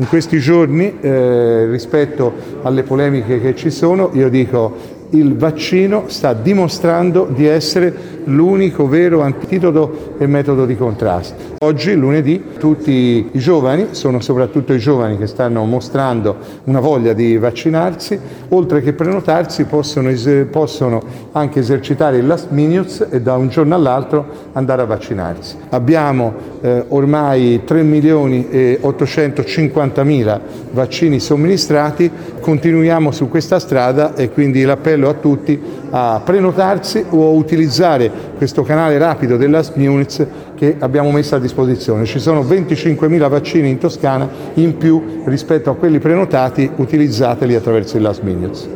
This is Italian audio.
In questi giorni, rispetto alle polemiche che ci sono, io dico il vaccino sta dimostrando di essere l'unico vero antidoto e metodo di contrasto. Oggi, lunedì, tutti i giovani, sono soprattutto i giovani che stanno mostrando una voglia di vaccinarsi, oltre che prenotarsi possono anche esercitare il last minute e da un giorno all'altro andare a vaccinarsi. Abbiamo ormai 3.850.000 vaccini somministrati, continuiamo su questa strada e quindi l'appello a tutti a prenotarsi o a utilizzare questo canale rapido del last minute che abbiamo messo a disposizione. Ci sono 25.000 vaccini in Toscana in più rispetto a quelli prenotati, utilizzateli attraverso il last minute.